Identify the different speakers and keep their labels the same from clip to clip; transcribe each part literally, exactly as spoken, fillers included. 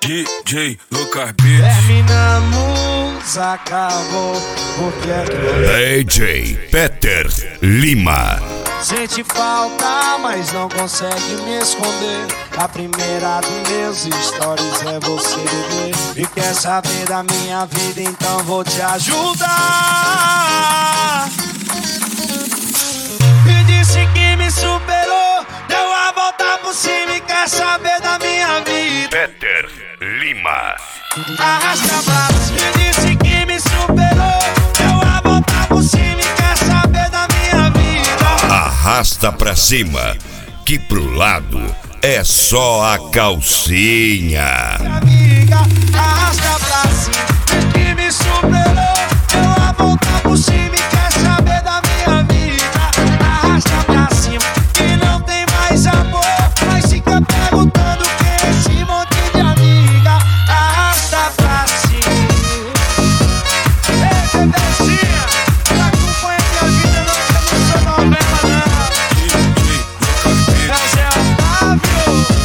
Speaker 1: D J Lucas Beats.
Speaker 2: Terminamos, acabou, porque é que
Speaker 3: D J Peter Lima.
Speaker 2: sente falta, mas não consegue me esconder. A primeira dos meus stories é você, bebê. E quer saber da minha vida, então vou te ajudar. E disse que me superou, deu a volta por cima e quer saber da minha vida.
Speaker 3: Peter Lima.
Speaker 2: Arrasta pra cima. E disse que me superou, deu a volta por cima e quer saber da minha vida.
Speaker 3: Arrasta pra cima, que pro lado é só a calcinha.
Speaker 2: Amiga, arrasta pra cima. Diz que me superou, deu a volta por cima e quer saber da minha vida. Arrasta pra cima, que não tem mais amor, mas fica perguntando quem é esse monte de amiga. Arrasta pra cima. Ei, bebezinha, me acompanha minha vida, não tem no seu problema não.
Speaker 1: D J Lucas Beats.
Speaker 2: Mas é o Fábio.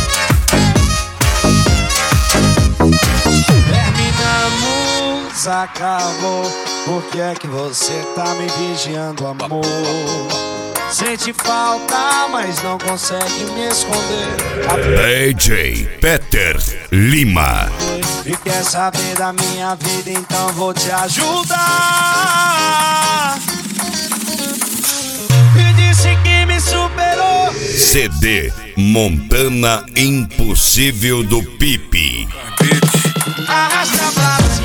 Speaker 2: Terminamos, acabou. Por que é que você tá me vigiando, amor? Sente falta, mas não consegue me esconder.
Speaker 3: D J Peter Lima.
Speaker 2: E quer saber da minha vida, então vou te ajudar. E disse que me superou.
Speaker 3: C D Montana Impossível do Pipe.
Speaker 1: Beats.
Speaker 2: Arrasta pra cima.